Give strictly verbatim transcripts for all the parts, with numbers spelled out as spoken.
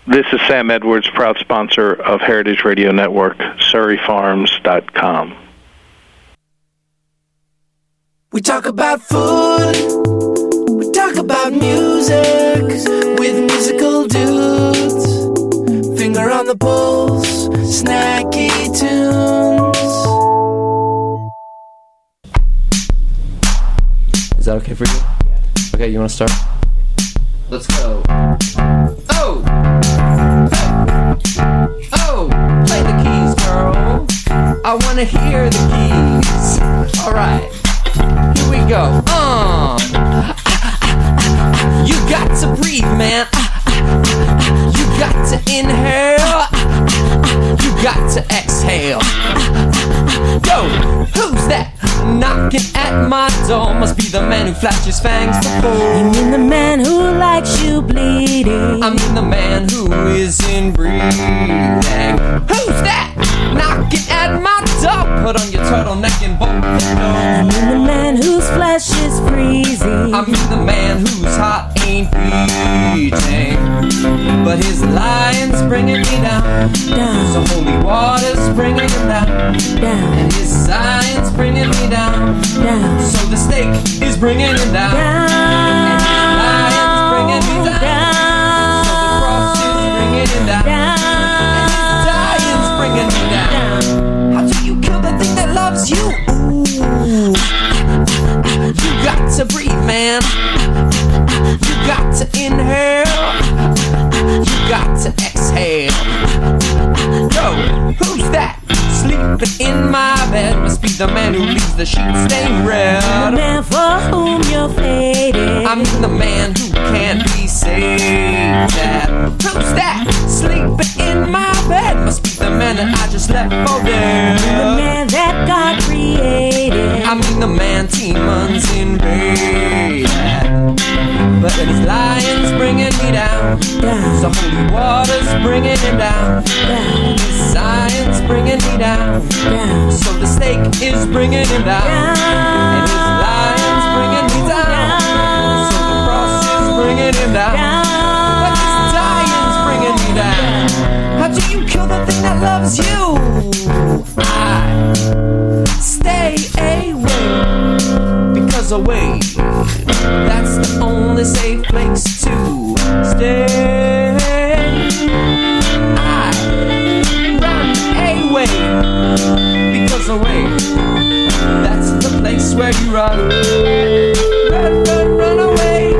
This is Sam Edwards, proud sponsor of Heritage Radio Network, Surrey Farms dot com. We talk about food, we talk about music, with musical dudes, finger on the pulse, snacky tunes. Is that okay for you? Okay, you want to start? Let's go. Oh! Hey! Oh! Play the keys, girl. I want to hear the keys. Alright. Here we go. Uh. You got to breathe, man. You got to inhale. You got to exhale. Yo, who's that knocking at my door? Must be the man who flashed his fangs before. You mean the man who likes you bleeding? I mean the man who isn't breathing. Who's that knocking at my door? Put on your turtleneck and bolt the door. You mean the man whose flesh is freezing? I mean the man whose heart ain't beating, but his lion's bringing me down, down. So holy water's bringing him down, down. And his science bringing me down, down. So the stake is bringing him down, down. And his lion's bringing me down, down. So the cross is bringing him down, down. And his dying's bringing me down, down. How do you kill the thing that loves you? Ooh. You got to breathe, man. You got to inhale. You got to exhale. Yo, who's that sleeping in my bed? Must be the man who leaves the sheets stained red. The man for whom you're faded. I mean the man who can't be saved. Who's that sleeping in my bed? Must be the man that I just left for dead. The man that God created. I mean the man demons invade. But his lion's bringing me down, down. So holy water's bringing him down, down. His science bringing me down, down. So the stake is bringing him down, down. And his lion's bringing me down, down. So the cross is bringing him down, down. But his dying's bringing me down. How do you kill the thing that loves you? I stay away, because away, that's the only safe place to stay. I run away, because away, that's the place where you run. Run, run, run away.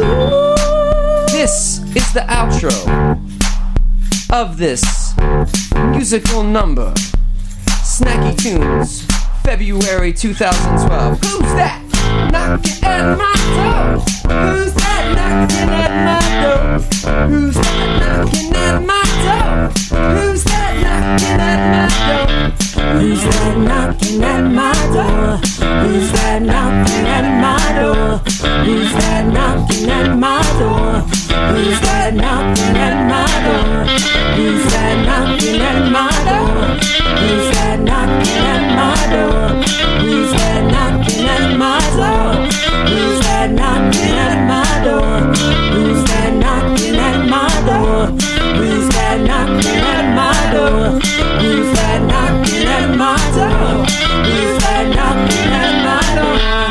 This is the outro of this musical number, Snacky Tunes, February two thousand twelve. Who's that knocking at my door? Who's that knocking at my door? Who's that knocking at my door? Who's that knocking at my door? Who's that knocking at my door? Who's that knocking at my door? Who's that knocking at my door? Who's that knocking at my door? Who's that knocking at my door? Who's that knocking at my door? Who's that knocking at my door? Who's that knocking at my door? Who's that knocking at my door? Who's that knocking at my door? Who's that knocking at my door? Who's that knocking at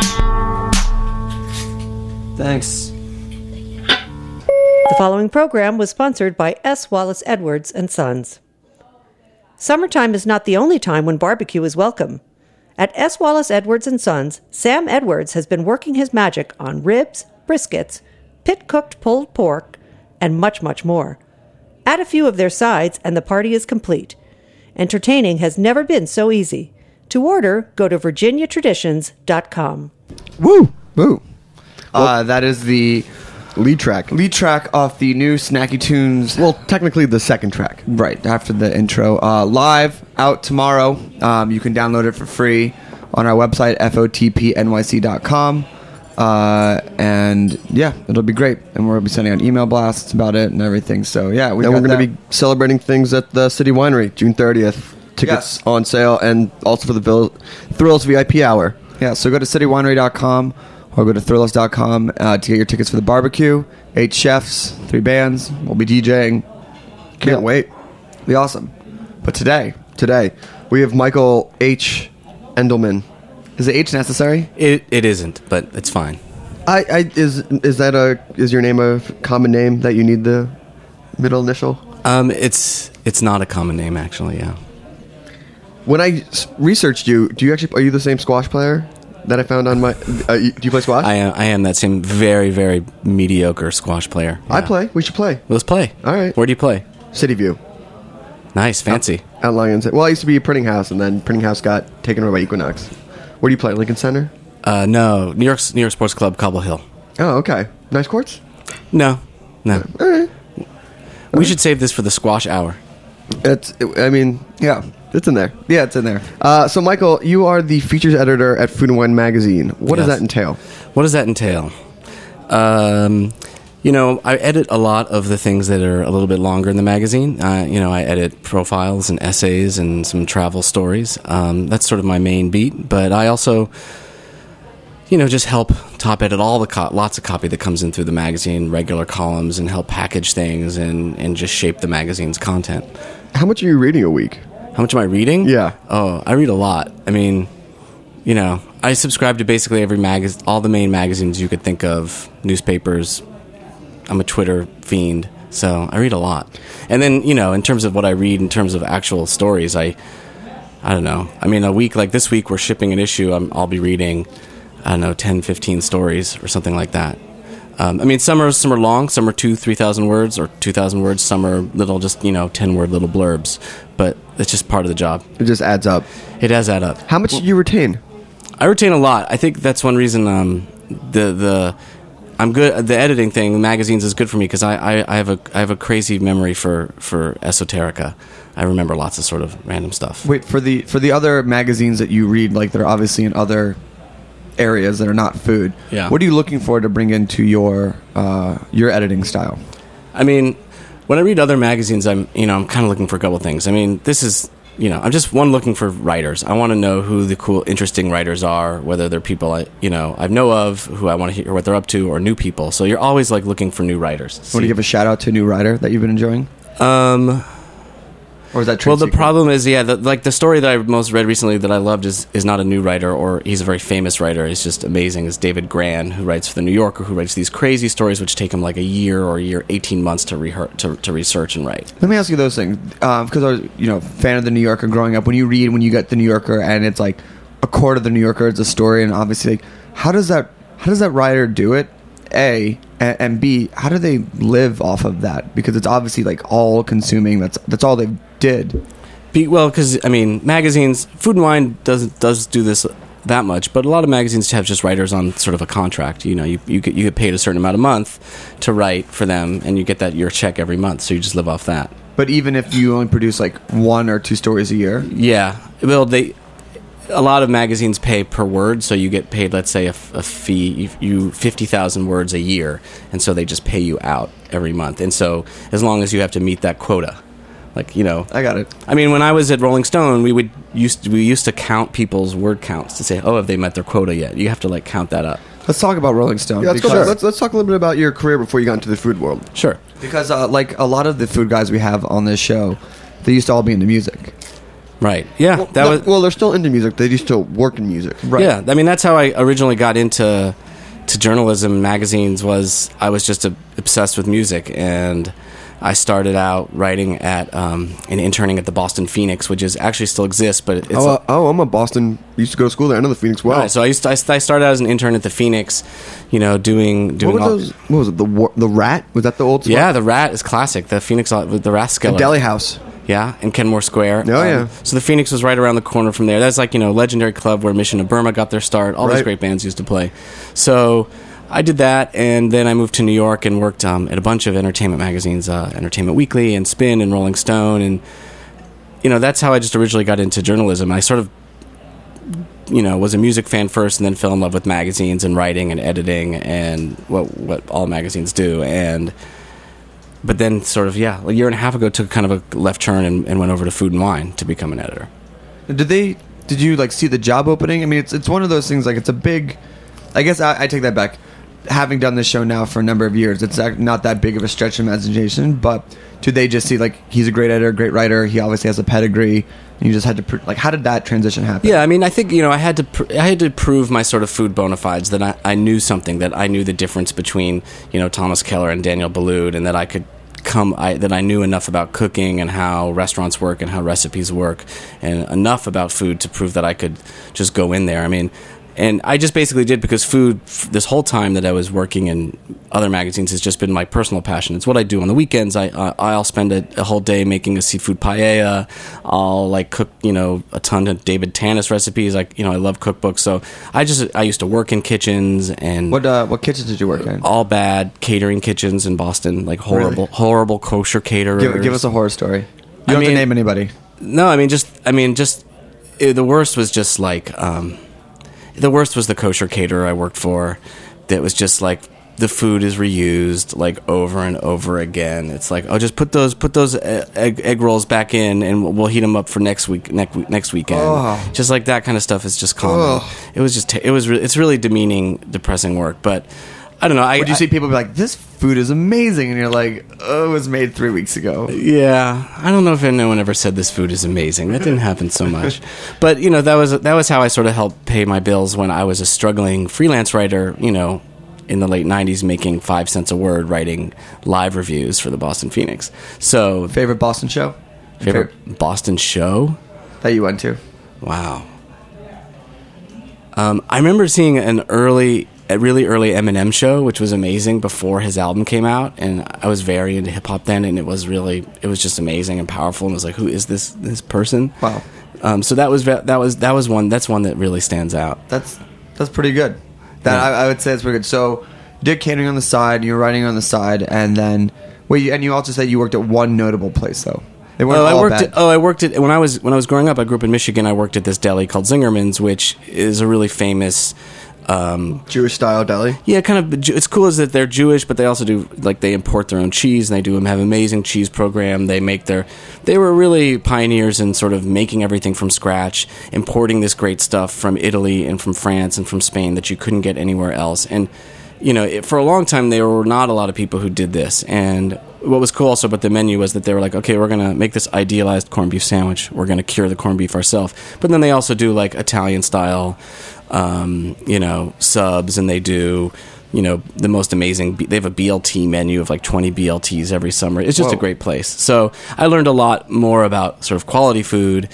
my door? Thanks. The following program was sponsored by S. Wallace Edwards and Sons. Summertime is not the only time when barbecue is welcome. At S. Wallace Edwards and Sons, Sam Edwards has been working his magic on ribs, briskets, pit-cooked pulled pork, and much, much more. Add a few of their sides and the party is complete. Entertaining has never been so easy. To order, go to virginia traditions dot com. Woo! Woo! Uh, that is the lead track. Lead track off the new Snacky Tunes. Well, technically the second track. Right, after the intro. Uh, live, out tomorrow. Um, you can download it for free on our website, F O T P N Y C dot com. Uh, and yeah, it'll be great. And we'll be sending out email blasts about it and everything. So yeah, we and got we're going that. to be celebrating things at the City Winery, June thirtieth. Tickets Yes. on sale, and also for the Vil- Thrills V I P hour. Yeah, so go to city winery dot com or go to thrillers dot com uh, to get your tickets for the barbecue. Eight chefs, three bands. We'll be DJing. Can't Yeah. wait. Be awesome. But today, today, we have Michael H. Endelman. Is the H necessary? It it isn't, but it's fine. I, I is is that a is your name a common name that you need the middle initial? Um, it's it's not a common name actually. Yeah. When I s- researched you, do you actually are you the same squash player that I found on my? Uh, you- do you play squash? I am I am that same very very mediocre squash player. I Yeah. play. We should play. Let's play. All right. Where do you play? City View. Nice, fancy. Out Lions. Well, I used to be a Printing House, and then Printing House got taken over by Equinox. Where do you play? Lincoln Center? Uh, no, New York New York Sports Club, Cobble Hill. Oh, okay. Nice courts? No, no. All right. We should save this for the squash hour. It's, I mean, yeah, it's in there. Yeah, it's in there. Uh, so, Michael, you are the features editor at Food and Wine Magazine. What does Yes. that entail? What does that entail? Um, you know, I edit a lot of the things that are a little bit longer in the magazine. Uh, you know, I edit profiles and essays and some travel stories. Um, that's sort of my main beat. But I also, you know, just help top edit all the co- lots of copy that comes in through the magazine, regular columns, and help package things and, and just shape the magazine's content. How much are you reading a week? How much am I reading? Yeah. Oh, I read a lot. I mean, you know, I subscribe to basically every magazine, all the main magazines you could think of, newspapers. I'm a Twitter fiend, so I read a lot. And then, you know, in terms of what I read, in terms of actual stories, I, I don't know. I mean, a week like this week, we're shipping an issue. I'm, I'll be reading, I don't know, ten, fifteen stories or something like that. Um, I mean, some are some are long, some are two, three thousand words or two thousand words. Some are little, just you know, ten word little blurbs. But it's just part of the job. It just adds up. It does add up. How much do you retain? I retain a lot. I think that's one reason. Um, the the I'm good. The editing thing, magazines, is good for me because I, I, I have a I have a crazy memory for for esoterica. I remember lots of sort of random stuff. Wait, for the for the other magazines that you read, like they're obviously in other areas that are not food. Yeah. What are you looking for to bring into your uh, your editing style? I mean, when I read other magazines, I'm you know I'm kind of looking for a couple things. I mean, this is you know I'm just one looking for writers. I want to know who the cool, interesting writers are, whether they're people I you know I know of, who I want to hear what they're up to, or new people. So you're always like looking for new writers. Want to give a shout out to a new writer that you've been enjoying, Um. or is that trade Well, the secret? problem is, yeah, the, like the story that I most read recently that I loved is is not a new writer, or he's a very famous writer. He's just amazing. Is David Grann, who writes for the New Yorker, who writes these crazy stories which take him like a year or a year, eighteen months to rehear- to, to research and write. Let me ask you those things because I was, you know, fan of the New Yorker growing up. When you read, when you get the New Yorker, and it's like a quarter of the New Yorker is a story, and obviously, like, how does that how does that writer do it? A and, and B, how do they live off of that? Because it's obviously like all consuming. That's that's all they did. Be, well, because I mean, magazines, Food and Wine doesn't does do this that much, but a lot of magazines have just writers on sort of a contract. You know, you you get you get paid a certain amount a month to write for them, and you get that your check every month, so you just live off that. But even if you only produce like one or two stories a year, Yeah, well, they a lot of magazines pay per word, so you get paid, let's say, a, f- a fee, you, you fifty thousand words a year, and so they just pay you out every month. And so as long as you have to meet that quota, like, you know, I got it. I mean, when I was at Rolling Stone, we would used to, we used to count people's word counts to say, oh, have they met their quota yet? You have to like count that up. Let's talk about Rolling Stone. Yeah, let's, go, because- let's, let's talk a little bit about your career before you got into the food world. Sure. Because uh, like a lot of the food guys we have on this show, they used to all be into music. Right. Yeah. Well, that no, was. well, they're still into music. They just still work in music. Right. Yeah, I mean that's how I originally got into to journalism, magazines. Was I was just a, obsessed with music, and I started out writing at um, and interning at the Boston Phoenix, which is actually still exists, but it's Oh, uh, oh, I'm a Boston. Used to go to school there. I know the Phoenix well. right, so I used to, I, I started out as an intern at the Phoenix, you know, doing doing what all, was those? What was it? The war, the Rat? Was that the old? spot? yeah, the Rat is classic. The Phoenix with the Rathskeller. The Deli House. Yeah, in Kenmore Square. Oh, yeah. So the Phoenix was right around the corner from there. That's like, you know, legendary club where Mission of Burma got their start. All these Right. great bands used to play. So I did that, and then I moved to New York and worked um, at a bunch of entertainment magazines, uh, Entertainment Weekly and Spin and Rolling Stone. And, you know, that's how I just originally got into journalism. I sort of, you know, was a music fan first and then fell in love with magazines and writing and editing and what, what all magazines do. And... But then, sort of, yeah, a year and a half ago, took kind of a left turn and, and went over to Food and Wine to become an editor. Did they? Did you like see the job opening? I mean, it's it's one of those things. Like it's a big. I guess I, I take that back. having done this show now for a number of years, it's ac- not that big of a stretch of imagination, but do they just see, like, he's a great editor, great writer, he obviously has a pedigree, and you just had to, pr- like, how did that transition happen? Yeah, I mean, I think, you know, I had to pr- I had to prove my sort of food bona fides, that I, I knew something, that I knew the difference between, you know, Thomas Keller and Daniel Boulud, and that I could come, I, that I knew enough about cooking and how restaurants work and how recipes work, and enough about food to prove that I could just go in there. I mean, and I just basically did, because food, f- this whole time that I was working in other magazines, has just been my personal passion. It's what I do on the weekends. I, uh, I'll spend a, a whole day making a seafood paella. I'll, like, cook, you know, a ton of David Tanis recipes. Like, you know, I love cookbooks. So I just, I used to work in kitchens, and What uh, what kitchens did you work in? all bad catering kitchens in Boston, like horrible, Really? horrible kosher caterers. Give, give us a horror story. You I don't have mean- to name anybody. No, I mean, just, I mean, just, it, the worst was just like, um, the worst was the kosher caterer I worked for. That was just like, the food is reused, like, over and over again. It's like, oh, just put those, put those egg, egg rolls back in, and we'll heat them up for next week, next next weekend. Oh. Just like that kind of stuff is just common. Oh. It was just, it was, re- it's really demeaning, depressing work. But I don't know. I, Would you I- see people be like, this food is amazing, and you're like, oh, it was made three weeks ago. Yeah, I don't know if anyone ever said this food is amazing. That didn't happen so much, but you know, that was that was how I sort of helped pay my bills when I was a struggling freelance writer. You know, in the late nineties, making five cents a word, writing live reviews for the Boston Phoenix. So, Favorite Boston show? favorite Boston show? That you went to? Wow. Um, I remember seeing an early, a really early Eminem show, which was amazing before his album came out, and I was very into hip hop then, and it was really, it was just amazing and powerful, and I was like, who is this this person? Wow. Um, so that was ve- that was that was one that's one that really stands out. That's that's pretty good. That Yeah. I, I would say it's pretty good. So, you did catering on the side, you were writing on the side, and then wait, you, and you also said you worked at one notable place though. They weren't Oh, I all worked. bad. At, oh, I worked at when I was when I was growing up. I grew up in Michigan. I worked at this deli called Zingerman's, which is a really famous. Um, Jewish style deli. Yeah, kind of. It's cool is that they're Jewish, but they also do, like, they import their own cheese, and they do have an amazing cheese program. They make their, they were really pioneers in sort of making everything from scratch, importing this great stuff from Italy and from France and from Spain that you couldn't get anywhere else. And you know, it, for a long time there were not a lot of people who did this. And what was cool also about the menu was that they were like, okay, we're gonna make this idealized corned beef sandwich. We're gonna cure the corned beef ourselves. But then they also do like Italian style. Um, you know, subs, and they do, you know, the most amazing. They have a B L T menu of like twenty B L Ts every summer. It's just Whoa. a great place. So I learned a lot more about sort of quality food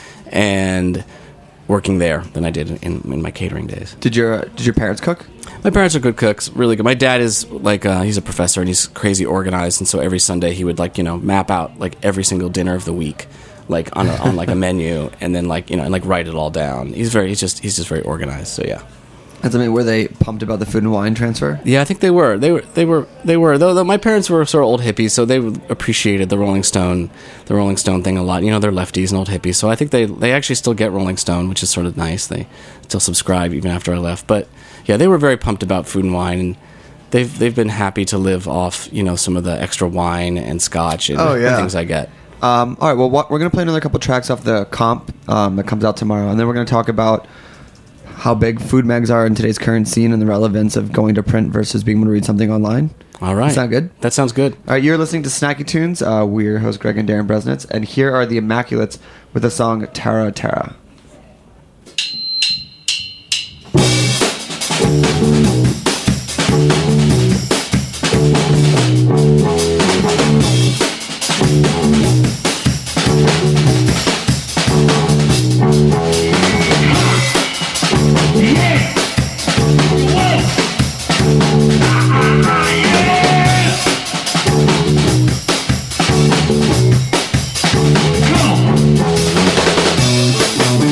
and working there than I did in, in my catering days. Did your Did your parents cook? My parents are good cooks, really good. My dad is like uh, he's a professor and he's crazy organized, and so every Sunday he would like you know map out like every single dinner of the week. Like on a, on like a menu, and then like you know, and like write it all down. He's very, he's just, he's just very organized. So yeah. That's, I mean, were they pumped about the food and wine transfer? Yeah, I think they were. They were. They were. They were. Though, though my parents were sort of old hippies, so they appreciated the Rolling Stone, the Rolling Stone thing a lot. You know, they're lefties and old hippies, so I think they they actually still get Rolling Stone, which is sort of nice. They still subscribe even after I left. But yeah, they were very pumped about food and wine, and they've they've been happy to live off you know some of the extra wine and scotch and, Oh, yeah. and things I get. Um, all right. Well, what, we're going to play another couple tracks off the comp um, that comes out tomorrow, and then we're going to talk about how big food mags are in today's current scene and the relevance of going to print versus being able to read something online. All right, Sound good? That sounds good. All right. You're listening to Snacky Tunes. Uh, we're your hosts, Greg and Darren Bresnitz, and here are the Immaculates with the song "Tara Tara." Come on.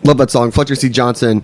Love that song. Fletcher C. Johnson,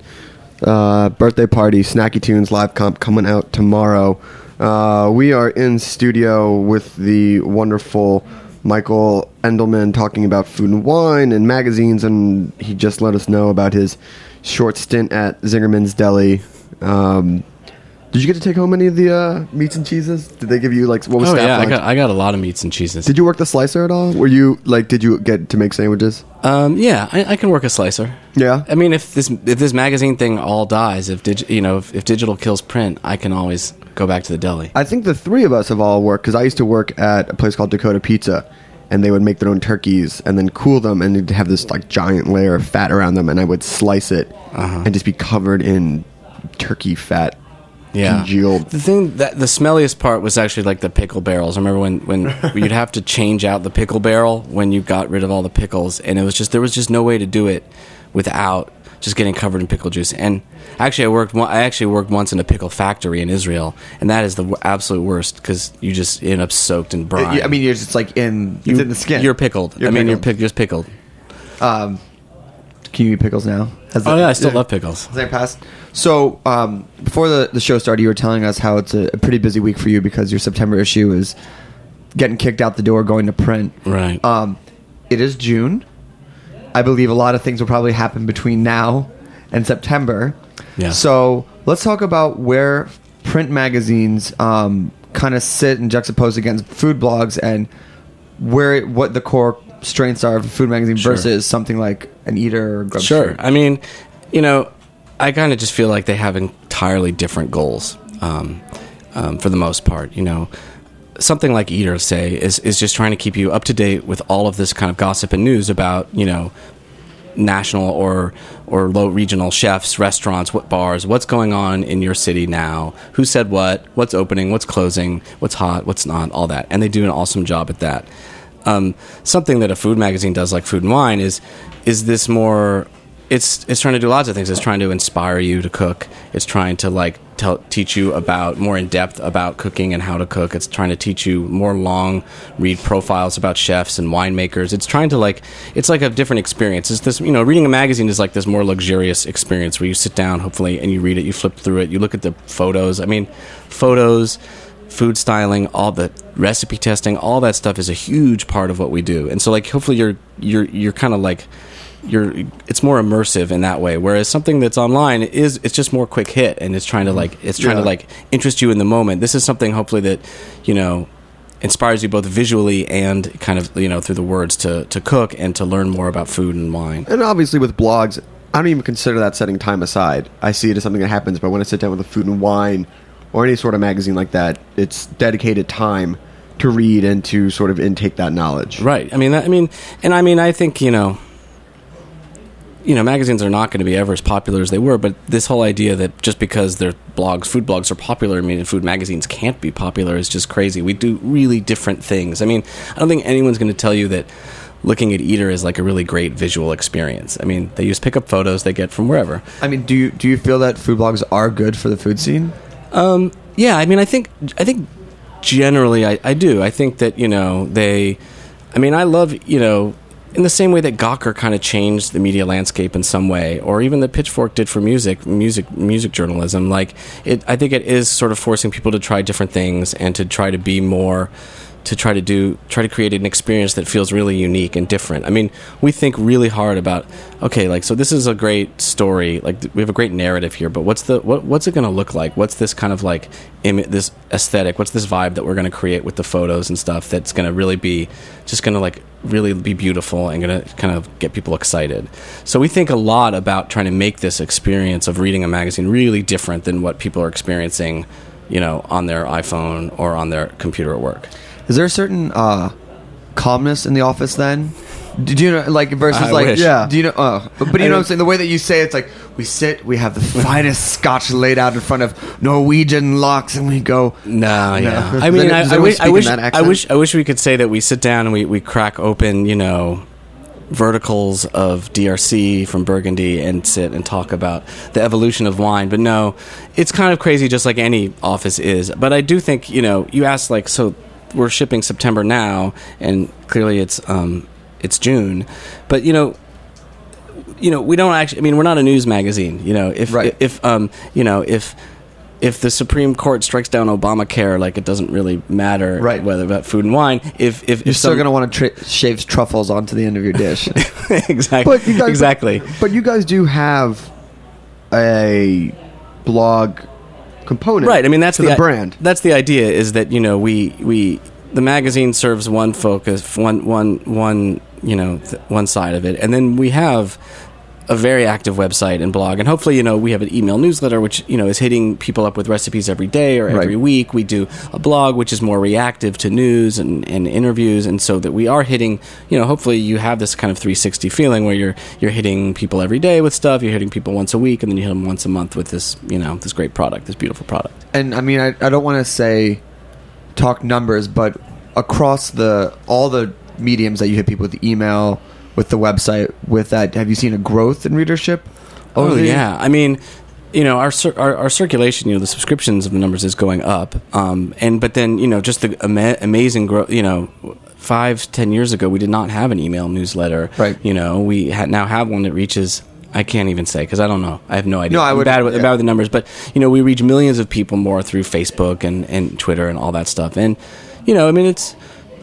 uh, birthday party, Snacky Tunes live comp coming out tomorrow. Uh, we are in studio with the wonderful Michael Endelman talking about food and wine and magazines, and he just let us know about his short stint at Zingerman's Deli. Um, did you get to take home any of the uh, meats and cheeses? Did they give you, like, what was Oh staff yeah, I lunch? got I got a lot of meats and cheeses. Did you work the slicer at all? Were you, like, did you get to make sandwiches? Um, yeah, I, I can work a slicer. Yeah? I mean, if this if this magazine thing all dies, if dig, you know, if, if digital kills print, I can always go back to the deli. I think the three of us have all worked, because I used to work at a place called Dakota Pizza, and they would make their own turkeys and then cool them, and they'd have this, like, giant layer of fat around them, and I would slice it Uh-huh. and just be covered in turkey fat. Yeah. Congealed. The thing that the smelliest part was actually like the pickle barrels. I remember when, when you'd have to change out the pickle barrel when you got rid of all the pickles, and it was just there was just no way to do it without just getting covered in pickle juice. And actually, I worked one- I actually worked once in a pickle factory in Israel, and that is the w- absolute worst because you just end up soaked in brine. I mean, you're just like in, you, it's in the skin. You're pickled. You're I mean, pickled. you're pick, just pickled. Um, can you eat pickles now? Has Oh it- yeah, I still love pickles. Has that passed? So, um, before the, the show started, you were telling us how it's a, a pretty busy week for you because your September issue is getting kicked out the door, going to print. Right. Um, it is June. I believe a lot of things will probably happen between now and September. Yeah. So, let's talk about where print magazines um, kind of sit and juxtapose against food blogs, and where what the core strengths are of a food magazine Sure. versus something like an Eater or Grub Sure. Street. I mean, you know, I kind of just feel like they have entirely different goals um, um, for the most part. You know, something like Eater, say, is, is just trying to keep you up to date with all of this kind of gossip and news about, you know, national or or low regional chefs, restaurants, what bars, what's going on in your city now, who said what, what's opening, what's closing, what's hot, what's not, all that. And they do an awesome job at that. Um, something that a food magazine does, like Food and Wine, is is this more. It's it's trying to do lots of things. It's trying to inspire you to cook. It's trying to like tell, teach you about more in depth about cooking and how to cook. It's trying to teach you more long read profiles about chefs and winemakers. It's trying to like it's like a different experience. It's this, you know, reading a magazine is like this more luxurious experience where you sit down, hopefully, and you read it. You flip through it. You look at the photos. I mean, photos. Food styling, all the recipe testing, all that stuff is a huge part of what we do. And so, like, hopefully, you're you're you're kind of like you're. It's more immersive in that way. Whereas something that's online is it's just more quick hit, and it's trying to like it's trying Yeah. to like interest you in the moment. This is something hopefully that you know inspires you both visually and kind of you know through the words to to cook and to learn more about food and wine. And obviously with blogs, I don't even consider that setting time aside. I see it as something that happens, but when I sit down with a Food and Wine or any sort of magazine like that, it's dedicated time to read and to sort of intake that knowledge. Right. I mean, that, I mean, and I mean, I think you know, you know, magazines are not going to be ever as popular as they were. But this whole idea that just because their blogs, food blogs, are popular, I mean, food magazines can't be popular is just crazy. We do really different things. I mean, I don't think anyone's going to tell you that looking at Eater is like a really great visual experience. I mean, they use pickup photos they get from wherever. I mean, do you do you feel that food blogs are good for the food scene? Um, yeah, I mean, I think, I think generally I, I do. I think that, you know, they, I mean, I love, you know, in the same way that Gawker kind of changed the media landscape in some way, or even that Pitchfork did for music, music, music journalism. Like, it, I think it is sort of forcing people to try different things and to try to be more, to try to do, try to create an experience that feels really unique and different. I mean, we think really hard about, okay, like, so this is a great story, like, we have a great narrative here, but what's the, what, what's it going to look like? What's this kind of like, imi- this aesthetic? What's this vibe that we're going to create with the photos and stuff that's going to really be, just going to like, really be beautiful and going to kind of get people excited. So we think a lot about trying to make this experience of reading a magazine really different than what people are experiencing, you know, on their iPhone or on their computer at work. Is there a certain uh, calmness in the office then? Do you know, like, versus I like, wish. yeah? Do you know? Uh, but you I know what I'm don't- saying? The way that you say it, it's like we sit, we have the finest scotch laid out in front of Norwegian locks, and we go. No, yeah. No. I mean, Does I, I anyone wish, speak I in wish, that I accent? wish, I wish we could say that we sit down and we, we crack open, you know, verticals of D R C from Burgundy and sit and talk about the evolution of wine. But no, it's kind of crazy, just like any office is. But I do think, you know, you asked, like, so we're shipping September now, and clearly it's um, it's June. But, you know, you know, we don't actually. I mean, we're not a news magazine. You know, if Right. if um, you know, if if the Supreme Court strikes down Obamacare, like it doesn't really matter, Right. whether about food and wine. If if You're if still some- going to want to tra- shave truffles onto the end of your dish. exactly, But you guys, exactly. But you guys do have a blog component, Right. I mean, that's to the, the i- brand. That's the idea. Is that you know we we the magazine serves one focus, one one one you know th- one side of it, and then we have a very active website and blog, and hopefully you know we have an email newsletter which you know is hitting people up with recipes every day or every Right. week. We do a blog which is more reactive to news and, and interviews, and so that we are hitting you know hopefully you have this kind of three sixty feeling where you're you're hitting people every day with stuff. You're hitting people once a week, and then you hit them once a month with this you know this great product, this beautiful product. And I mean, I, I don't want to say talk numbers, but across the all the mediums that you hit people with the email, with the website, with that, have you seen a growth in readership? Oh over the- yeah, I mean, you know, our, cir- our our circulation, you know, the subscriptions of the numbers is going up, um, and but then you know, just the ama- amazing growth. You know, five ten years ago, we did not have an email newsletter. Right. You know, we ha- now have one that reaches. I can't even say because I don't know. I have no idea. No, I I'm would- bad with, yeah. bad with the numbers, but you know, we reach millions of people more through Facebook and, and Twitter and all that stuff. And you know, I mean, it's.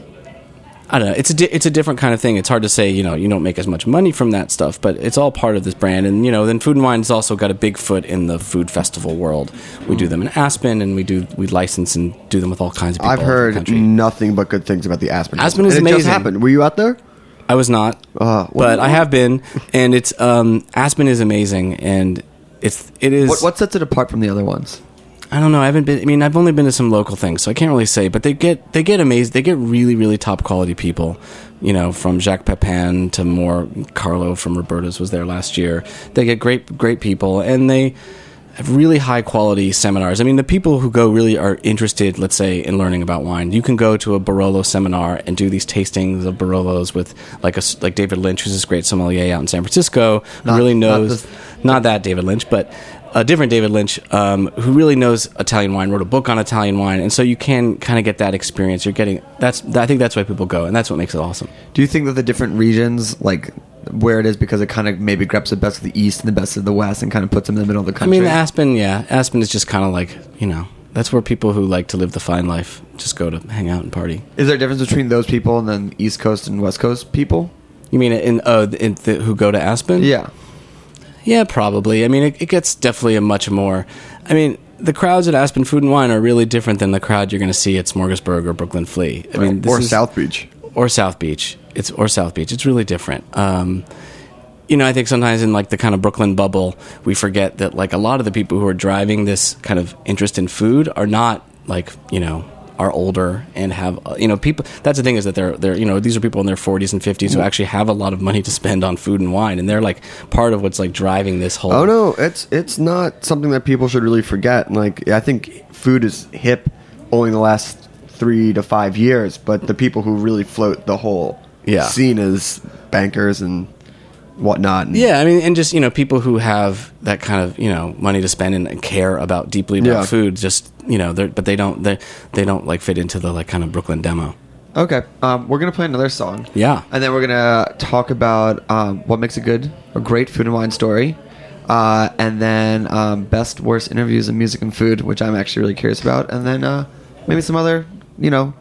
I don't know. It's a di- it's a different kind of thing. It's hard to say. You know, you don't make as much money from that stuff, but it's all part of this brand. And you know, then Food and Wine's also got a big foot in the food festival world. We do them in Aspen, and we do we license and do them with all kinds of people. I've all over the heard country. nothing but good things about the Aspen. Aspen Festival. is and it just amazing. happened. Were you out there? I was not, Uh, what- but I have been, and it's um, Aspen is amazing, and it's it is. What, what sets it apart from the other ones? I don't know. I haven't been. I mean, I've only been to some local things, so I can't really say. But they get they get amazed. They get really really top quality people. You know, from Jacques Pepin to more Carlo from Roberta's was there last year. They get great great people, and they have really high quality seminars. I mean, the people who go really are interested, let's say, in learning about wine. You can go to a Barolo seminar and do these tastings of Barolos with like a like David Lynch, who's this great sommelier out in San Francisco, who Not- really not knows the- not that David Lynch, but a different David Lynch, um, who really knows Italian wine, wrote a book on Italian wine, and so you can kind of get that experience. You're getting that's. I think that's why people go, and that's what makes it awesome. Do you think that the different regions, like where it is, because it kind of maybe grabs the best of the East and the best of the West and kind of puts them in the middle of the I country? mean, Aspen, yeah, Aspen is just kind of like you know that's where people who like to live the fine life just go to hang out and party. Is there a difference between those people and then East Coast and West Coast people? You mean in uh in the, who go to Aspen? Yeah. Yeah, probably. I mean, it, it gets definitely a much more. I mean, the crowds at Aspen Food and Wine are really different than the crowd you're going to see at Smorgasburg or Brooklyn Flea. I mean, this or is- South Beach. or South Beach. It's or South Beach. It's really different. Um, you know, I think sometimes in like the kind of Brooklyn bubble, we forget that like a lot of the people who are driving this kind of interest in food are not like you know are older and have uh, you know people. That's the thing is that they're they're you know these are people in their forties and fifties who actually have a lot of money to spend on food and wine, and they're like part of what's like driving this whole. Oh no, it's it's not something that people should really forget. Like I think food is hip only in the last three to five years, but the people who really float the whole Yeah. scene is bankers and whatnot. And Yeah, I mean, and just you know, people who have that kind of you know money to spend and care about deeply about Yeah. food, just you know, they're, but they don't they they don't like fit into the like kind of Brooklyn demo. Okay. Um, we're gonna play another song. Yeah. And then we're gonna talk about um, what makes a good, a great food and wine story, uh, and then um, best, worst interviews in music and food, which I'm actually really curious about, and then uh, maybe some other, you know,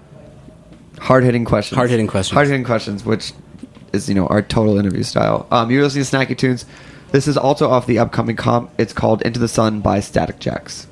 hard hitting questions. Hard hitting questions. Hard hitting questions, which is you know our total interview style. Um, you're listening to Snacky Tunes. This is also off the upcoming comp. It's called Into the Sun by Static Jacks.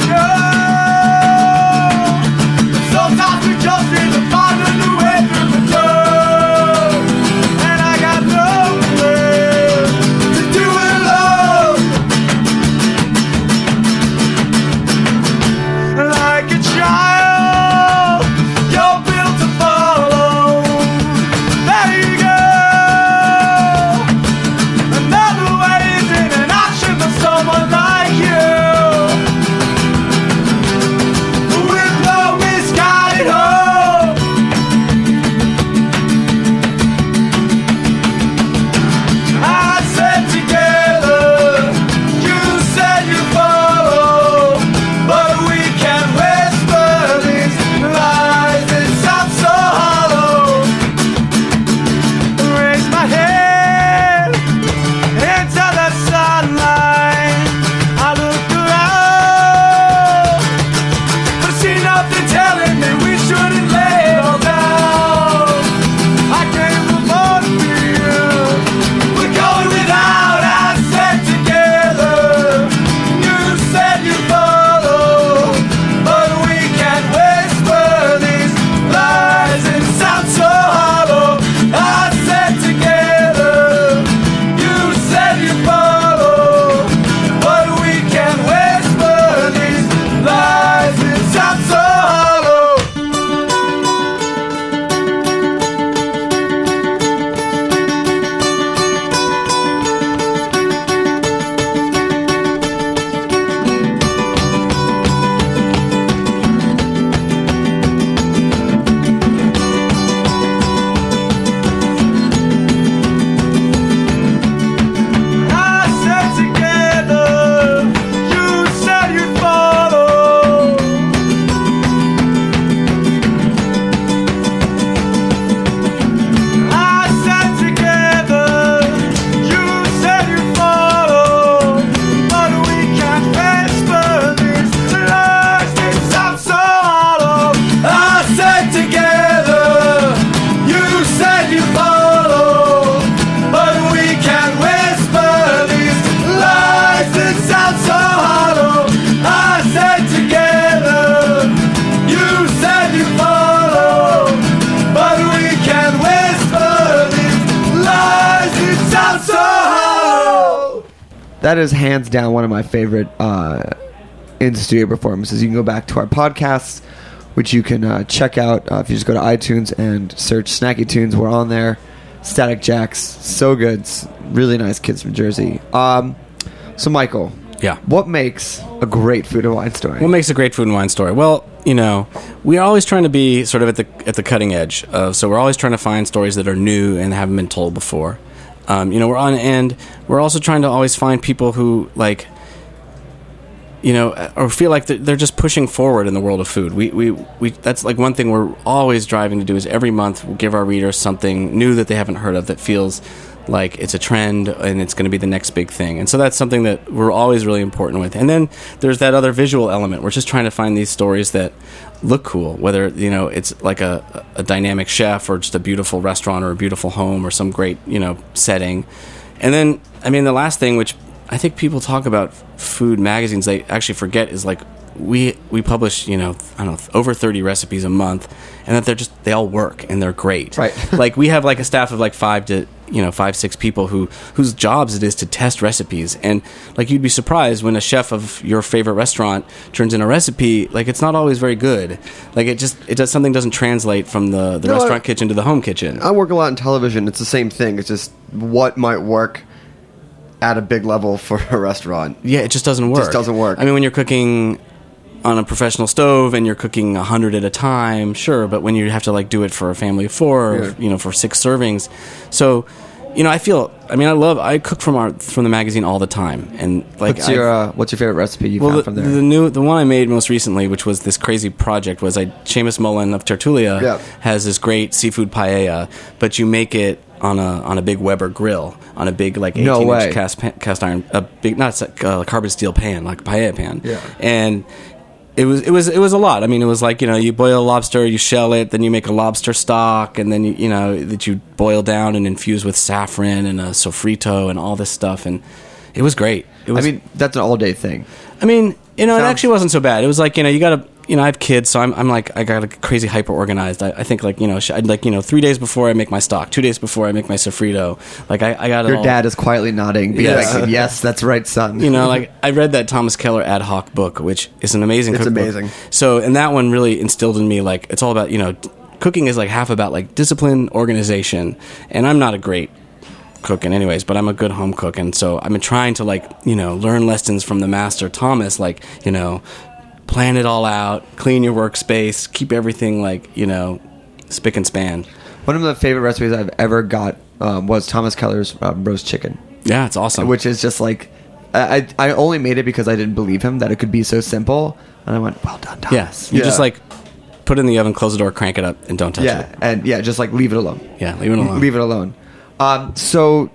Sometimes we just need to find a new way through the that is hands down one of my favorite uh, in studio performances. You can go back to our podcasts, which you can uh, check out uh, if you just go to iTunes and search Snacky Tunes. We're on there. Static Jacks, so good. It's really nice kids from Jersey. Um, so, Michael, Yeah. what makes a great food and wine story? What makes a great food and wine story? Well, you know, we are always trying to be sort of at the at the cutting edge. Of, so we're always trying to find stories that are new and haven't been told before. Um, you know, we're on and we're also trying to always find people who like, you know, or feel like they're, they're just pushing forward in the world of food. We, we we that's like one thing we're always driving to do is every month we'll give our readers something new that they haven't heard of that feels like it's a trend and it's going to be the next big thing. And so that's something that we're always really important with. And then there's that other visual element. We're just trying to find these stories that look cool, whether, you know, it's like a, a dynamic chef or just a beautiful restaurant or a beautiful home or some great, you know, setting. And then, I mean, the last thing, which I think people talk about food magazines, they actually forget is like we we publish, you know, I don't know, over thirty recipes a month, and that they're just, they all work and they're great. Right. Like we have like a staff of like five to, you know, five, six people who whose jobs it is to test recipes. And like you'd be surprised when a chef of your favorite restaurant turns in a recipe, like it's not always very good. Like it just, it does, something doesn't translate from the, the No, restaurant I- kitchen to the home kitchen. I work a lot in television. It's the same thing. It's just what might work at a big level for a restaurant. Yeah, it just doesn't work. just doesn't work. I mean, when you're cooking on a professional stove and you're cooking a hundred at a time, sure, but when you have to like do it for a family of four, or, Yeah. you know, for six servings, so you know, I feel. I mean, I love. I cook from our from the magazine all the time, and like, what's your I've- uh, what's your favorite recipe you well, found the, from there? the new the one I made most recently, which was this crazy project, was I Seamus Mullen of Tertulia Yeah. has this great seafood paella, but you make it on a on a big Weber grill, on a big like eighteen No inch way. cast pan, cast iron, a big not uh, carbon steel pan, like a paella pan. Yeah. And it was it was it was a lot. I mean, it was like, you know, you boil a lobster, you shell it, then you make a lobster stock, and then you you know that you boil down and infuse with saffron and a sofrito and all this stuff, and it was great. It I was, mean, that's an all day thing. I mean, you know, it Sounds- actually wasn't so bad. It was like, you know, you gotta, you know, I have kids, so I'm, I'm like, I got a crazy hyper organized. I, I think like, you know, sh- I'd like, you know, three days before I make my stock, two days before I make my sofrito. Like, I, I got it Your all. dad is quietly nodding, being Yes. like, "Yes, that's right, son." You know, like I read that Thomas Keller ad hoc book, which is an amazing. It's cookbook. amazing. So, and that one really instilled in me like it's all about, you know, cooking is like half about like discipline, organization, and I'm not a great cooking anyways, but I'm a good home cook, and so I've been trying to like, you know, learn lessons from the master Thomas, like, you know, plan it all out, clean your workspace, keep everything like, you know, spick and span. One of the favorite recipes I've ever got um, was Thomas Keller's uh, roast chicken, Yeah, it's awesome. which is just like I, I I only made it because I didn't believe him that it could be so simple, and I went, "Well done, Thomas." yes, you Yeah. just like put it in the oven, close the door, crank it up, and don't touch Yeah, it. and yeah, just like leave it alone. Yeah, leave it alone. Leave it alone. Um, so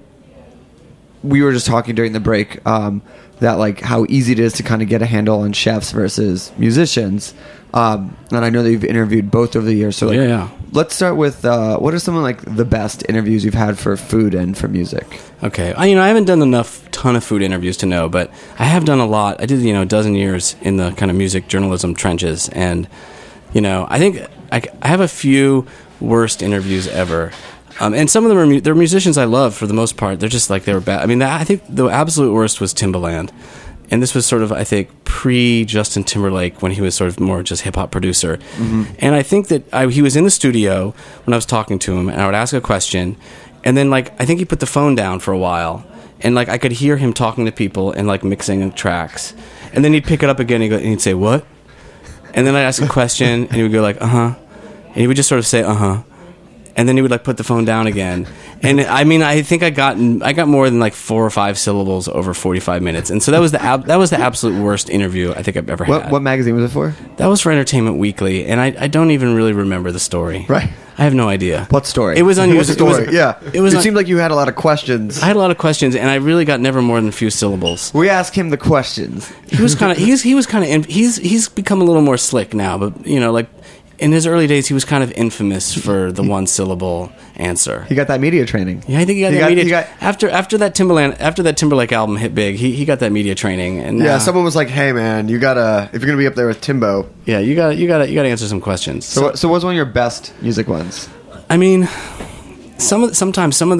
we were just talking during the break um, that like how easy it is to kind of get a handle on chefs versus musicians, um, and I know that you've interviewed both over the years. So like, Yeah, yeah. let's start with uh, what are some of like the best interviews you've had for food and for music? Okay, I, you know, I haven't done enough ton of food interviews to know, but I have done a lot. I did, you know, a dozen years in the kind of music journalism trenches, and you know, I think I, I have a few worst interviews ever. Um, and some of them are mu- they're musicians I love for the most part. They're just like they were bad. I mean, I think the absolute worst was Timbaland, and this was sort of I think pre Justin Timberlake when he was sort of more just hip hop producer. And I think that I, he was in the studio when I was talking to him, and I would ask a question, and then like I think he put the phone down for a while, and like I could hear him talking to people and like mixing tracks, and then he'd pick it up again and he'd, go, and he'd say what, and then I'd ask a question and he would go like uh huh, and he would just sort of say uh huh. And then he would like put the phone down again, and I mean, I think I got I got more than like four or five syllables over forty-five minutes, and so that was the ab- that was the absolute worst interview I think I've ever What had. what magazine was it for? That was for Entertainment Weekly, and I, I don't even really remember the story. Right. I have no idea. What story? It was What unusual. story? It was, yeah. It was. It un- seemed like you had a lot of questions. I had a lot of questions, and I really got never more than a few syllables. We asked him the questions. He was kind of he's he was kind of he's he's become a little more slick now, but you know, like in his early days, he was kind of infamous for the one syllable answer. He got that media training. Yeah, I think he got He that got- media he got- after after that Timberland after that Timberlake album hit big. He he got that media training, and Yeah, uh, someone was like, "Hey, man, you gotta if you're gonna be up there with Timbo." yeah, you got you got you got to answer some questions. So so what's one of your best music ones? I mean, some of sometimes some of the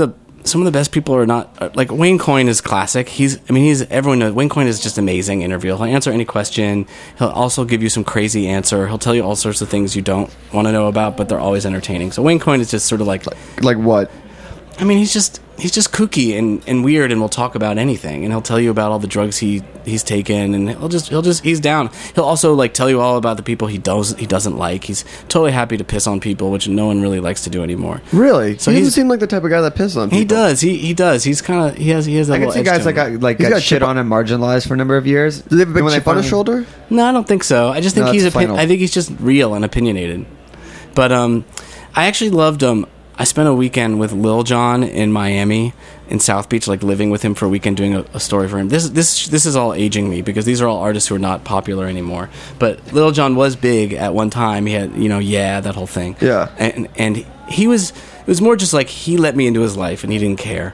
some of the best people are not uh, like Wayne Coyne is classic. He's I mean he's everyone knows Wayne Coyne is just amazing interview. He'll answer any question. He'll also give you some crazy answer. He'll tell you all sorts of things you don't want to know about, but they're always entertaining. So Wayne Coyne is just sort of like Like, like what? I mean, he's just he's just kooky and, and weird, and will talk about anything, and he'll tell you about all the drugs he, he's taken, and he'll just he'll just he's down. He'll also like tell you all about the people he does he doesn't like. He's totally happy to piss on people, which no one really likes to do anymore. Really? So he he's- doesn't seem like the type of guy that pisses on people. He does. He he does. He's kind of he has he has. A I can little see edge guys to that him. got like He's got got shit chip- on and marginalized for a number of years. Do they have a big And when chip they on his finally- shoulder? No, I don't think so. I just think No, he's that's opin- final. I think he's just real and opinionated. But um, I actually loved um. I spent a weekend with Lil Jon in Miami, in South Beach, like living with him for a weekend, doing a, a story for him. This this this is all aging me because these are all artists who are not popular anymore. But Lil Jon was big at one time. He had you know yeah that whole thing. Yeah. And and he was it was more just like he let me into his life and he didn't care.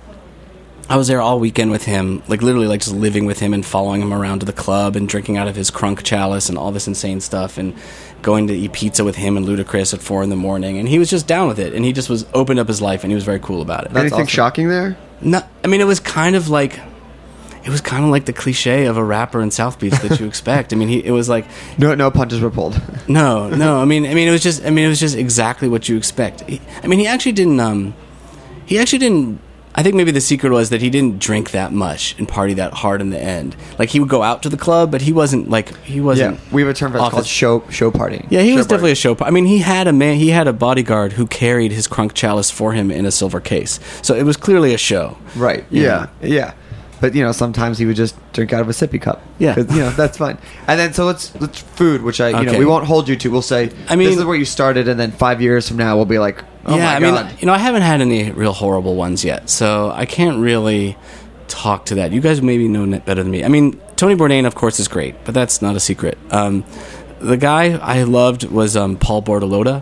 I was there all weekend with him, like literally like just living with him and following him around to the club and drinking out of his crunk chalice and all this insane stuff and going to eat pizza with him and Ludacris at four in the morning. And he was just down with it. And he just was opened up his life and he was very cool about it. Anything awesome. shocking there? No, I mean, it was kind of like, it was kind of like the cliche of a rapper in South Beach that you expect. I mean, he, it was like, No, no punches were pulled. no, no. I mean, I mean, it was just, I mean, it was just exactly what you expect. He, I mean, he actually didn't, um, he actually didn't, I think maybe the secret was that he didn't drink that much and party that hard in the end. Like, he would go out to the club, but he wasn't, like, he wasn't. Yeah, we have a term for it off called his- show show partying. Yeah, he Show was party. definitely a show. I mean, he had a man, he had a bodyguard who carried his crunk chalice for him in a silver case. So it was clearly a show. Right. Yeah. Yeah. But you know, sometimes he would just drink out of a sippy cup. Yeah. 'Cause, you know, that's fine. And then so let's let's food, which I you know Okay. we won't hold you to. We'll say I mean- this is where you started, and then five years from now we'll be like, oh yeah, my I god. mean, you know, I haven't had any real horrible ones yet, so I can't really talk to that. You guys maybe know it better than me. I mean, Tony Bourdain, of course, is great, but that's not a secret. Um, the guy I loved was um, Paul Bortolotta,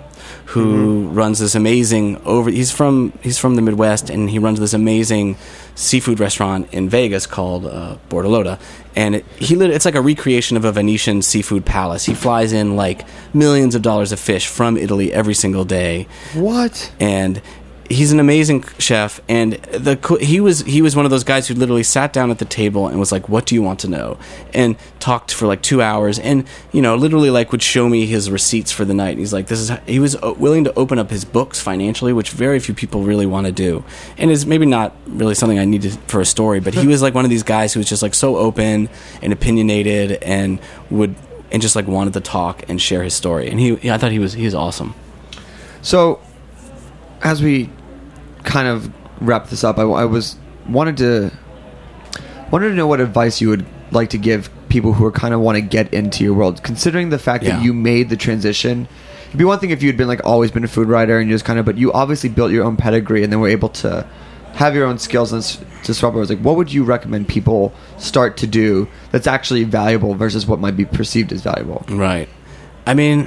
who Mm-hmm. runs this amazing over. He's from he's from the Midwest, and he runs this amazing seafood restaurant in Vegas called uh, Bortolotta. And it, he lit, it's like a recreation of a Venetian seafood palace. He flies in like millions of dollars of fish from Italy every single day. What? And he's an amazing chef, and the co- he was he was one of those guys who literally sat down at the table and was like, "What do you want to know?" and talked for like two hours, and you know, literally like would show me his receipts for the night. He's like, "This is." How, he was uh, willing to open up his books financially, which very few people really want to do, and is maybe not really something I needed for a story. But he was like one of these guys who was just like so open and opinionated, and would and just like wanted to talk and share his story. And he, yeah, I thought he was he was awesome. So, as we kind of wrap this up, I, I was wanted to wanted to know what advice you would like to give people who are kind of want to get into your world, considering the fact Yeah. that you made the transition. It'd be one thing if you had been like always been a food writer and you just kind of, but you obviously built your own pedigree and then were able to have your own skills and s- disrupt. I was like, what would you recommend people start to do that's actually valuable versus what might be perceived as valuable? Right. I mean,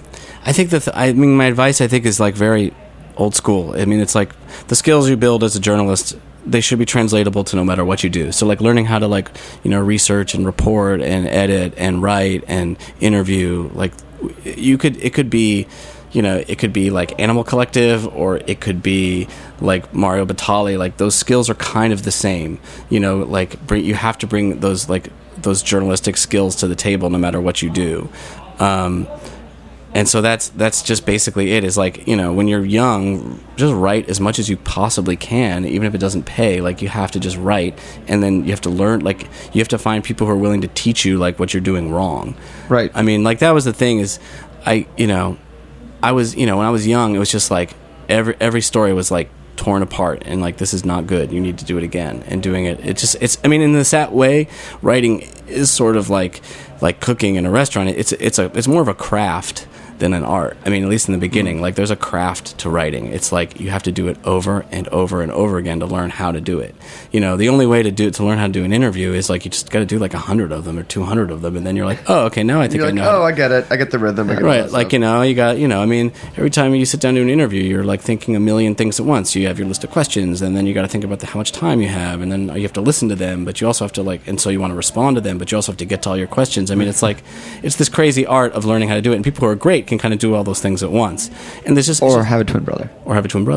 I think that th- I mean my advice I think is like very old school. I mean, it's like the skills you build as a journalist, they should be translatable to no matter what you do. So like learning how to like, you know, research and report and edit and write and interview, like you could it could be, you know, it could be like Animal Collective, or it could be like Mario Batali. Like those skills are kind of the same, you know, like bring, you have to bring those like those journalistic skills to the table no matter what you do. Um, and so that's that's just basically it. Is like, you know, when you're young, just write as much as you possibly can, even if it doesn't pay. Like you have to just write, and then you have to learn. Like you have to find people who are willing to teach you like what you're doing wrong. Right. I mean, like that was the thing. Is I you know, I was you know when I was young, it was just like every every story was like torn apart and like, this is not good, you need to do it again. And doing it, it just it's I mean, in this that way, writing is sort of like like cooking in a restaurant. It's it's a it's more of a craft than an art. I mean, at least in the beginning, like there's a craft to writing. It's like you have to do it over and over and over again to learn how to do it. You know, the only way to do it, to learn how to do an interview is like you just got to do like a hundred of them or two hundred of them, and then you're like, oh, okay, now I think You're I like, know. how to- oh, I get it. I get the rhythm. I get all Right, that like, stuff. you know, you got, you know, I mean, every time you sit down to an interview, you're like thinking a million things at once. You have your list of questions, and then you got to think about the, how much time you have, and then you have to listen to them, but you also have to like, and so you want to respond to them, but you also have to get to all your questions. I mean, it's like, it's this crazy art of learning how to do it, and people who are great can kind of do all those things at once. And there's just, Or just- have a twin brother. or have a twin brother.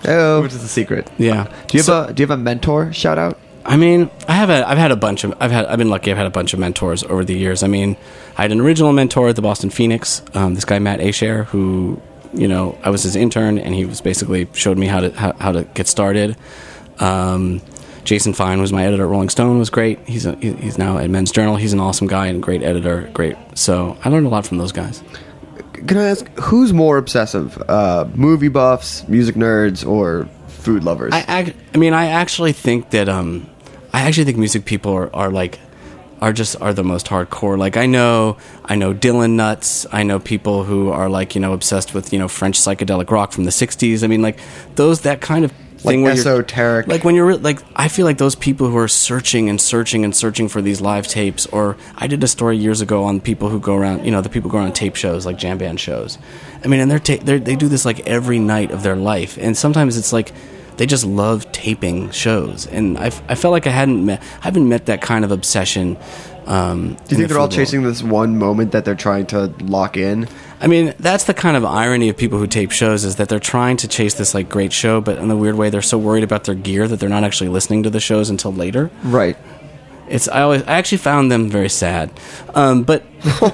Oh, which is a secret. Yeah. Do you have So- a Do you have a mentor shout out? I mean, I have a, I've had a bunch of, I've had, I've been lucky. I've had a bunch of mentors over the years. I mean, I had an original mentor at the Boston Phoenix, um, this guy Matt Asher, who, you know, I was his intern, and he was basically showed me how to how, how to get started. Um, Jason Fine was my editor at Rolling Stone. Was great. He's a, he- he's now at Men's Journal. He's an awesome guy and a great editor. Great. So I learned a lot from those guys. Can I ask who's more obsessive, uh, movie buffs, music nerds, or food lovers? I, I, I mean, I actually think that um, I actually think music people are, are like are just are the most hardcore. Like I know I know Dylan nuts. I know people who are like, you know, obsessed with, you know, French psychedelic rock from the sixties. I mean, like those that kind of thing Like where you're- esoteric. Like when you're re- like I feel like those people who are searching and searching and searching for these live tapes. Or I did a story years ago on people who go around, you know, the people who go around tape shows, like jam band shows. I mean, and they're, ta- they're they do this like every night of their life, and sometimes it's like they just love taping shows. And I, I felt like I hadn't met I haven't met that kind of obsession. Um, Do you think they're all chasing this one moment that they're trying to lock in? I mean, that's the kind of irony of people who tape shows, is that they're trying to chase this like great show, but in a weird way, they're so worried about their gear that they're not actually listening to the shows until later. Right. It's I always I actually found them very sad, um, but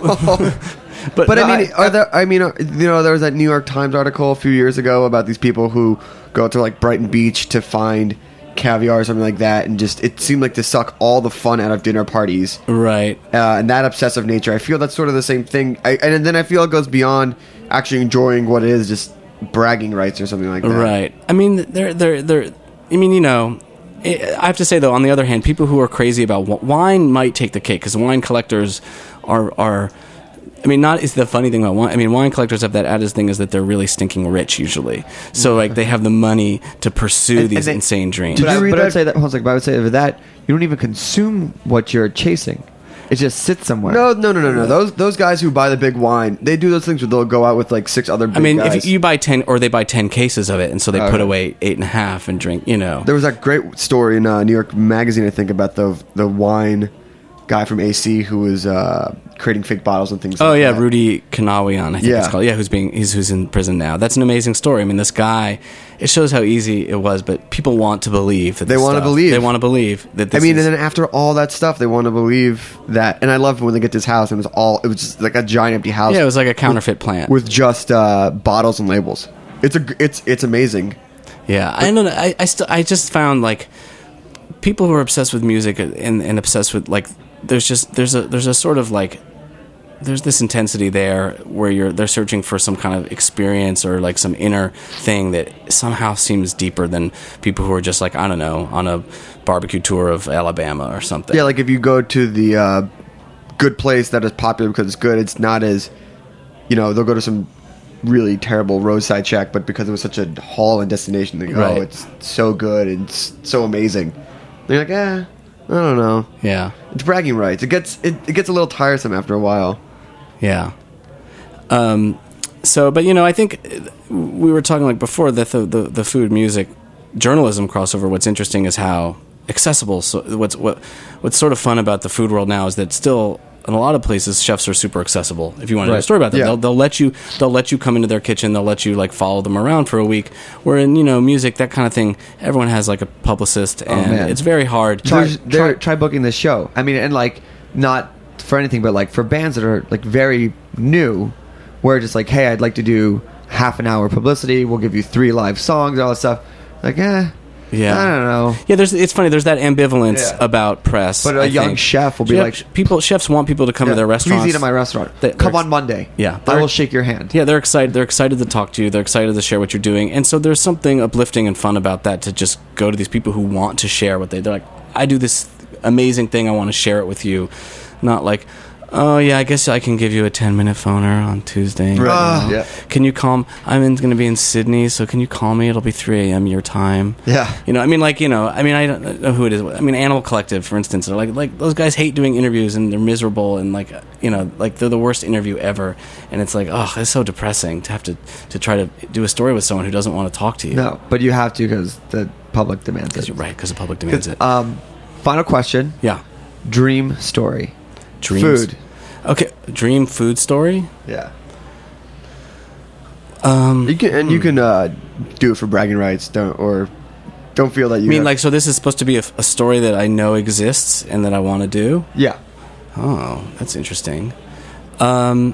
but But no, I mean, are there? I mean, uh, you know, there was that New York Times article a few years ago about these people who go to like Brighton Beach to find caviar or something like that, and just it seemed like to suck all the fun out of dinner parties. right. Uh, and that obsessive nature, I feel that's sort of the same thing. I, and then I feel it goes beyond actually enjoying what it is, just bragging rights or something like that. Right. I mean, they're they're they're. I mean, you know, I I have to say though, on the other hand, people who are crazy about wi- wine might take the cake, because wine collectors are are. I mean, not is the funny thing about wine. I mean, wine collectors have that added thing, is that they're really stinking rich usually. So like they have the money to pursue And- these and they- insane dreams. But, Did you I, read but I that? would say that. Hold on a second, but I would say that that you don't even consume what you're chasing. It just sits somewhere. No, no, no, no, no. Those those guys who buy the big wine, they do those things where they'll go out with like six other big I mean, guys. if you buy ten, or they buy ten cases of it, and so they put Okay. away eight and a half and drink. You know, There was that great story in uh, New York Magazine, I think, about the the wine guy from A C who was uh, creating fake bottles and things. Oh like yeah, that. Rudy Kanawian, I think Yeah. it's called. Yeah, who's being he's who's in prison now. That's an amazing story. I mean, this guy. It shows how easy it was, but people want to believe that They this wanna stuff- believe. They want to believe that. I This mean, is, and then after all that stuff, they want to believe that. And I love when they get to his house, and it was all it was just like a giant empty house. yeah, it was like a counterfeit plant. with just uh, bottles and labels. It's a it's it's amazing. Yeah, I don't know. I I, still, I just found like people who are obsessed with music and, and obsessed with like there's just there's a there's a sort of like there's this intensity there where you're they're searching for some kind of experience or like some inner thing that somehow seems deeper than people who are just like, I don't know, on a barbecue tour of Alabama or something. Yeah, like if you go to the uh, good place that is popular because it's good, it's not as, you know, they'll go to some really terrible roadside shack, but because it was such a haul and destination, they go, Right. oh, it's so good and it's so amazing. They're like, eh, I don't know. Yeah. It's bragging rights. It gets it, it gets a little tiresome after a while. Yeah. Um, so, but you know, I think we were talking like before that the, the, the food, music, journalism crossover. What's interesting is how accessible. So, what's what what's sort of fun about the food world now is that still in a lot of places chefs are super accessible. If you want to know a Right. story about them, Yeah. they'll they'll let you they'll let you come into their kitchen. They'll let you like follow them around for a week. Where in you know music, that kind of thing, everyone has like a publicist, and man. it's very hard. try, There's- try, there- try booking this show. I mean, and like not for anything, but like for bands that are like very new, where just like, hey, I'd like to do half an hour publicity. We'll give you three live songs, all that stuff. Like, eh, Yeah. I don't know. Yeah, there's. It's funny. There's that ambivalence Yeah. about press. But a I young think. chef will be Chef- like- people. Chefs want people to come to their restaurants. Please eat at my restaurant. They- Come they're- on Monday. Yeah, I they're- will shake your hand. Yeah, they're excited. They're excited to talk to you. They're excited to share what you're doing. And so there's something uplifting and fun about that, to just go to these people who want to share what they. They're like, I do this amazing thing. I want to share it with you. Not like, oh yeah, I guess I can give you a ten minute phoner on Tuesday. Right. Uh, Yeah. Can you call? I'm in, going to be in Sydney, so can you call me? It'll be three a.m. your time. Yeah. You know, I mean, like, you know, I mean, I don't know who it is. I mean, Animal Collective, for instance, they're like, like those guys hate doing interviews and they're miserable and like, you know, like they're the worst interview ever. And it's like, oh, it's so depressing to have to to try to do a story with someone who doesn't want to talk to you. No, but you have to because the public demands because it. you're right, because the public demands it. Um, final question. Yeah, Dream story. dreams. Food. Okay, dream food story. Yeah. Um, You can and you can uh, do it for bragging rights. Don't or don't feel that you I mean, have- like, so this is supposed to be a, a story that I know exists and that I want to do? Yeah. Oh, that's interesting. Um,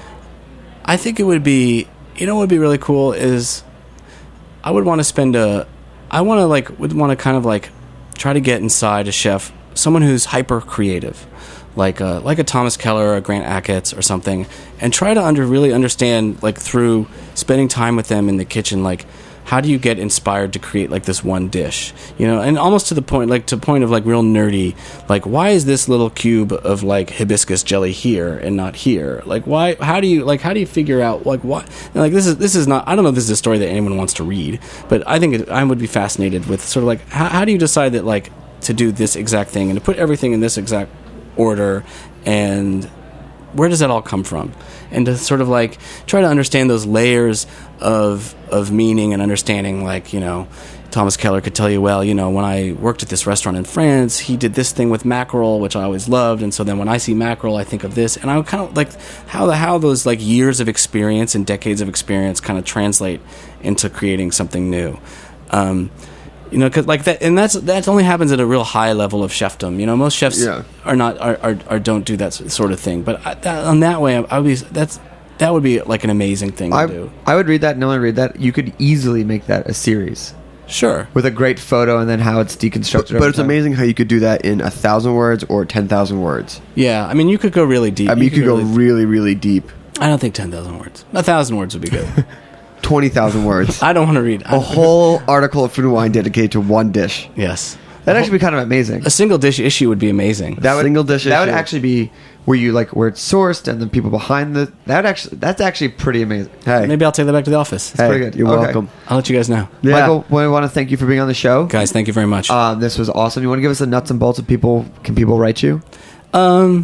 I think it would be, you know what would be really cool is I would want to spend a, I want to like, would want to kind of like try to get inside a chef, someone who's hyper creative, like a, like a Thomas Keller or a Grant Achatz or something, and try to under really understand, like, through spending time with them in the kitchen, like, how do you get inspired to create like this one dish, you know, and almost to the point, like to the point of like real nerdy, like, why is this little cube of like hibiscus jelly here and not here? Like, why? How do you like? How do you figure out like what? And, like, this is this is not. I don't know if this is a story that anyone wants to read, but I think it, I would be fascinated with sort of like how, how do you decide that like to do this exact thing and to put everything in this exact order, and where does that all come from? And to sort of like try to understand those layers of of meaning and understanding, like, you know, Thomas Keller could tell you, well, you know, when I worked at this restaurant in France, he did this thing with mackerel, which I always loved, and so then when I see mackerel, I think of this, and I kind of like how the how those like years of experience and decades of experience kind of translate into creating something new. Um, You know, cause like that, and that's that only happens at a real high level of chefdom. You know, most chefs Yeah. are not are, are, are don't do that sort of thing. But I, that, on that way, I would be that's that would be like an amazing thing I, to do. I would read that and only read that. You could easily make that a series Sure, with a great photo and then how it's deconstructed. But, over but it's time. amazing how you could do that in a thousand words or ten thousand words. yeah. I mean, you could go really deep. I mean, you could go really, really, really deep. I don't think ten thousand words. A thousand words would be good. Twenty thousand words. I don't want to read A whole article of Food and Wine dedicated to one dish. Yes, That'd actually be kind of amazing. a single dish issue would be amazing. That would, Single dish That would issue. actually be where you like where it's sourced and the people behind the. That would actually that's actually pretty amazing. Hey, Maybe I'll take that back to the office. hey, pretty good. you're Okay. welcome. I'll let you guys know, Yeah. Michael, we want to thank you for being on the show. guys. Thank you very much. Um, this was awesome. You want to give us the nuts and bolts of people? Can people write you? um.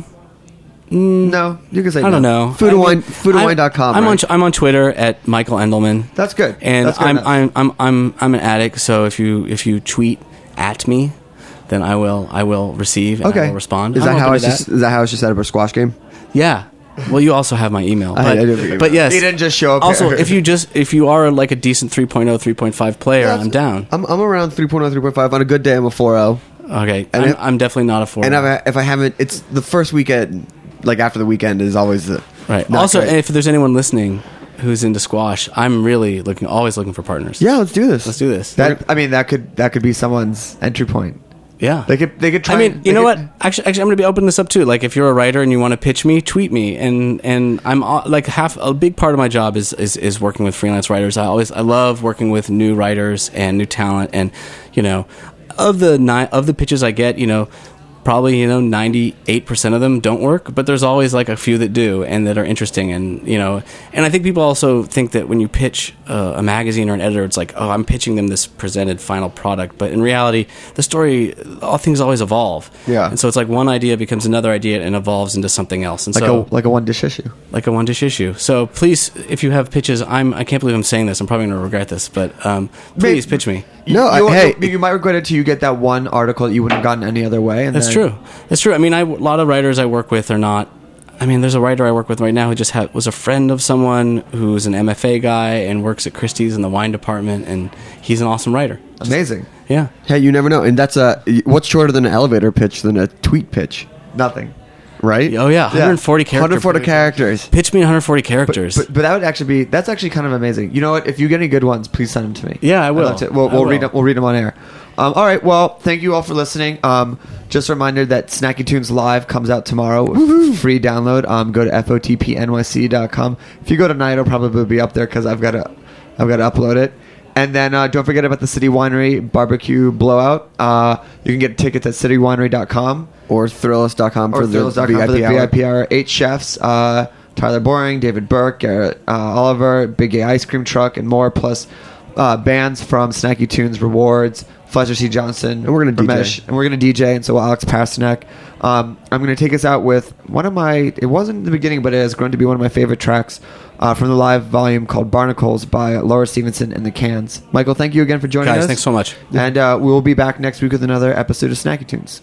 No, you can say. I don't no. know. Food and I wine- mean, food and I'm- wine dot com, I'm on right? I'm on Twitter at Michael Endelman. That's good. And That's good I'm, enough. I'm I'm I'm I'm an addict. So if you if you tweet at me, then I will I will receive and I Okay. will respond. Is I'm that how open I to should, that. is that how I should set up a squash game? Yeah. Well, you also have my email. I- But, I do have your email. but yes, He didn't just show up Also, here. if you just if you are like a decent three point oh, three point five player, Yeah, I'm down. I'm, I'm around three point oh, three point five. On a good day, I'm a four oh. Okay, And I'm, if- I'm definitely not a four. And if I, if I haven't, it's the first weekend, like after the weekend, is always the. right. not Also, great. if there's anyone listening who's into squash, I'm really looking always looking for partners. Yeah, let's do this. Let's do this. that I mean that could that could be someone's entry point. Yeah. They could they could try. I mean, and- you they know could- what? Actually, actually, I'm going to be opening this up too. Like, if you're a writer and you want to pitch me, tweet me. And and I'm uh, like half a big part of my job is, is is working with freelance writers. I always I love working with new writers and new talent. And you know, of the nine of the pitches I get, you know, probably you know ninety-eight percent of them don't work, but there's always like a few that do and that are interesting. And you know, and I think people also think that when you pitch uh, a magazine or an editor, it's like, oh, I'm pitching them this presented final product. But in reality, the story, all things always evolve. Yeah. And so it's like one idea becomes another idea and evolves into something else. And like so a like a one dish issue. like a one dish issue. So please, if you have pitches, I'm I can't believe I'm saying this. I'm probably going to regret this, but um, please Maybe- pitch me. No, I- you, hey, you, you might regret it till you get that one article that you wouldn't have gotten any other way. And That's then, true. That's true. I mean, I, a lot of writers I work with are not. I mean, there's a writer I work with right now who just had, was a friend of someone who's an M F A guy and works at Christie's in the wine department, and he's an awesome writer. Amazing. Yeah. Hey, you never know. And that's a. What's shorter than an elevator pitch than a tweet pitch, Nothing. right? Oh yeah, one hundred forty characters. one hundred forty characters. Pitch me one hundred forty characters. But, but that would actually be that's actually kind of amazing. You know what? If you get any good ones, please send them to me. Yeah, I will. I'd love to- We'll, I we'll will. read them. We'll read them on air. Um, all right. Well, thank you all for listening. Um, just a reminder that Snacky Tunes Live comes out tomorrow. Free download. Um, go to F O T P N Y C dot com. If you go tonight, it'll probably be up there because I've got to I've got to upload it. And then uh, don't forget about the City Winery Barbecue Blowout. Uh, you can get tickets at city winery dot com. Or Thrillist dot com Or for the Thrillist dot V com I for the P V I hour. P hour. Eight chefs: uh, Tyler Boring, David Burke, Garrett uh, Oliver, Big A Ice Cream Truck, and more. Plus uh, bands from Snacky Tunes Rewards, Fletcher C. Johnson, And we're gonna D J. Ramesh, and we're gonna D J. And so Alex Pasternak. Um, I'm gonna take us out with one of my. It wasn't in the beginning, but it has grown to be one of my favorite tracks uh, from the live volume called Barnacles by Laura Stevenson and the Cans. Michael, thank you again for joining Guys, us. thanks so much. And uh, we will be back next week with another episode of Snacky Tunes.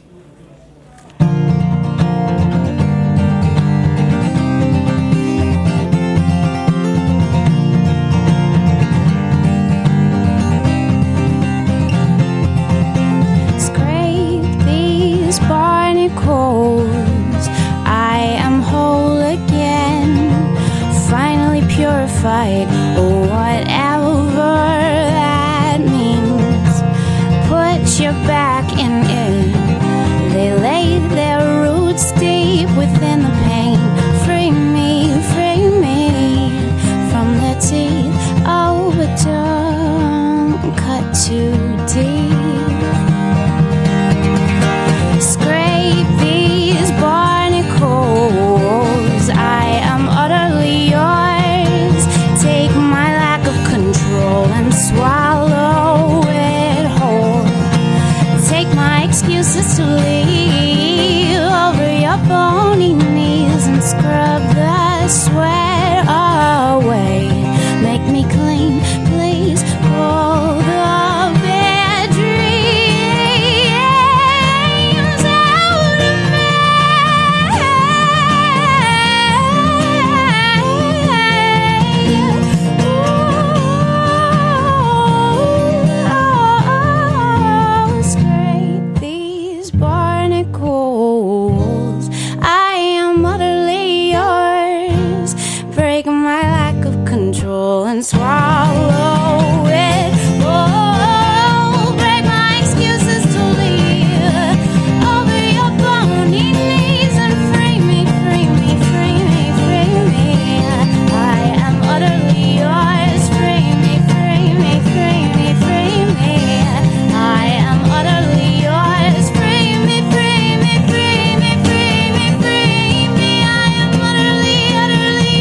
that you're back in it. They laid their roots deep within the pain. Free me, free me from their teeth. Oh, but don't cut too deep. Scrape these barnacles. I am utterly yours. Take my lack of control and swallow it whole. Take my excuses to leave over your bony knees and scrub the sweat away. Make me clean, please. Pull the bad dreams out of me. Ooh, scrape these barnacles. I am utterly yours. Break my lack of control and swallow it. Oh, break my excuses to leave over your bony knees and free me, free me, free me, free me. I am utterly yours. Free me, free me, free me, free me. I am utterly yours. Free me, free me, free me, free me, free me. I am utterly, utterly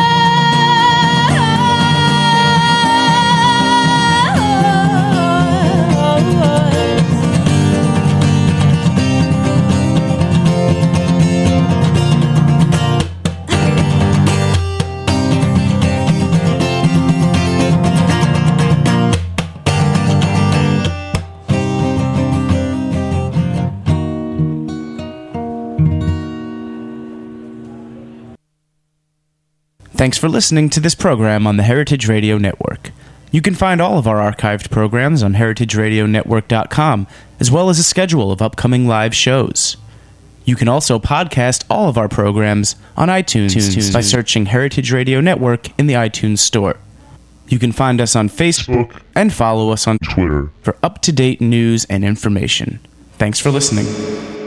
Thanks for listening to this program on the Heritage Radio Network. You can find all of our archived programs on heritage radio network dot com, as well as a schedule of upcoming live shows. You can also podcast all of our programs on iTunes by searching Heritage Radio Network in the iTunes Store. You can find us on Facebook and follow us on Twitter for up-to-date news and information. Thanks for listening.